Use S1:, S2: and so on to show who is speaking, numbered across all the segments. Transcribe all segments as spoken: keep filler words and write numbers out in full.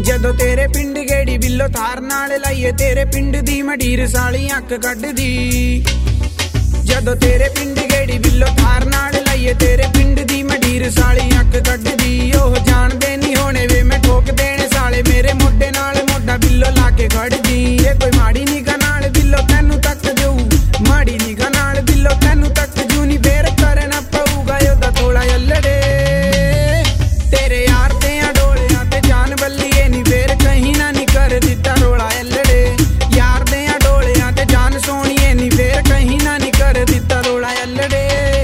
S1: ਜਦੋਂ ਤੇਰੇ ਪਿੰਡ ਗੇੜੀ ਬਿੱਲੋ ਥਾਰ ਨਾਲ ਲਾਈਏ ਤੇਰੇ ਪਿੰਡ ਦੀ ਮਡੀਰ ਸਾਲੀ ਅੱਖ ਕੱਢਦੀ। ਜਦੋਂ ਤੇਰੇ ਪਿੰਡ ਗੇੜੀ ਬਿੱਲੋ ਥਾਰ ਨਾਲ ਲਾਈਏ ਤੇਰੇ ਪਿੰਡ ਦੀ ਮਡੀਰ ਸਾਲੀ ਅੱਖ ਕੱਢਦੀ। ਉਹ ਜਾਣਦੇ ਨਹੀਂ ਹੋਣੇ ਵੇ ਮੈਂ ਠੋਕ ਦੇਣੇ ਸਾਲੇ ਮੇਰੇ ਮੋਢੇ ਨਾਲ ਮੋਢਾ ਬਿੱਲੋ ਲਾ ਕੇ ਖੜਦੀ। ਇਹ ਕੋਈ ਮਾੜੀ ਨਿਗਾਹ ਨਾਲ ਬਿੱਲੋ ਤੈਨੂੰ ਤੱਕ ਜੂ, ਮਾੜੀ ਨਿਗਾਹ ਨਾਲ ਬਿੱਲੋ ਤੈਨੂੰ ਤੱਕ ਜੂ ਨੀ ਫੇਰ ਕਰਨਾ ਪਊਗਾ ਉਹਦਾ ਥੋੜਾ ਅੱਲੜੇ। ਤੇਰੇ ਯਾਰ ਤੇ ਆ ਡੋਲਿਆਂ ਤੇ ਜਾਨ ਬੱਲੀਏ ਨੀ ਫੇਰ ਕਹੀਂ ਨਾ ਨੀ ਕਰ ਦਿੱਤਾ ਰੋਲਾ ਅੱਲੜੇ। ਯਾਰ ਦੇ ਆ ਡੋਲਿਆਂ ਤੇ ਜਾਨ ਸੋਹਣੀਏ ਨੀ ਫੇਰ ਕਹੀਂ ਨਾ ਨੀ ਕਰ ਦਿੱਤਾ ਰੋਲਾ ਅੱਲੜੇ।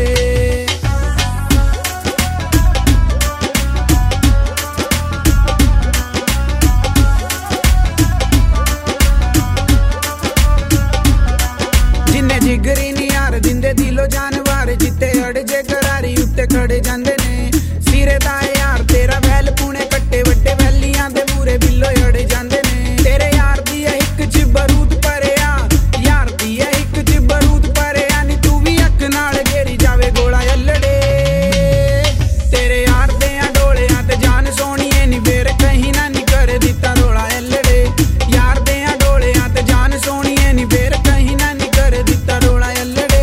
S1: ਜਿੰਨੇ ਜਿਗਰੀ ਨੀ ਯਾਰ ਦਿੰਦੇ ਦਿਲੋਂ ਜਾਨਵਾਰ ਜਿੱਤੇ ਅੜ ਜੇ ਕਰਾਰੀ ਉੱਤੇ ਖੜੇ ਜਾਂਦੇ ਨੇ। ਸਿਰੇ ਦਾ ਯਾਰ ਤੇਰਾ ਵੈਲ ਪੂਣੇ ਕੱਟੇ ਵੱਡੇ ਵੈਲੀਆਂ ਦੇ ਮੂਰੇ ਬਿੱਲੋ ਅੜੇ ਜਾਂਦੇ ਨੇ। ਤੇਰੇ ਯਾਰ ਦੀ ਇੱਕ ਚ ਬਰੂਦ ਭਰਿਆ, ਯਾਰ ਦੀ ਇੱਕ ਚ ਬਰੂਦ ਭਰਿਆ ਨੀ ਤੂੰ ਵੀ ਅੱਖ ਨਾਲ ਗੇੜੀ ਜਾਵੇ ਗੋਲਾ ਅੱਲੜੇ। ਤੇਰੇ ਯਾਰ ਦੇ ਆ ਡੋਲਿਆਂ ਤੇ ਜਾਨ ਸੋਹਣੀਏ ਨੀ ਫੇਰ ਕਹੀਂ ਨਾ ਨੀ ਕਰ ਦਿੱਤਾ ਰੋਲਾ ਅੱਲੜੇ। ਯਾਰ ਦੇ ਆ ਡੋਲਿਆਂ ਤੇ ਜਾਨ ਸੋਹਣੀਏ ਨੀ ਫੇਰ ਕਹੀਂ ਨਾ ਨੀ ਕਰ ਦਿੱਤਾ ਰੋਲਾ ਅੱਲੜੇ।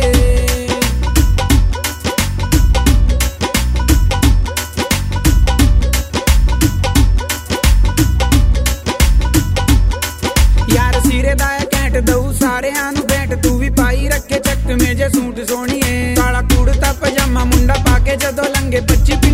S1: ਯਾਰ ਸਿਰੇ ਦਾ ਘੈਂਟ ਦਊ ਸਾਰਿਆਂ ਨੂੰ ਭੇਂਟ ਤੂੰ ਵੀ ਪਾਈ ਰੱਖੇ ਚੱਕਵੇਂ ਜੇ ਸੂਟ ਸੋਹਣੀਏ। ਕਾਲਾ ਕੁੜਤਾ ਪਜਾਮਾ ਮੁੰਡਾ ਪਾ ਕੇ ਜਦੋਂ ਲੰਗੇ ਪੱਚੀ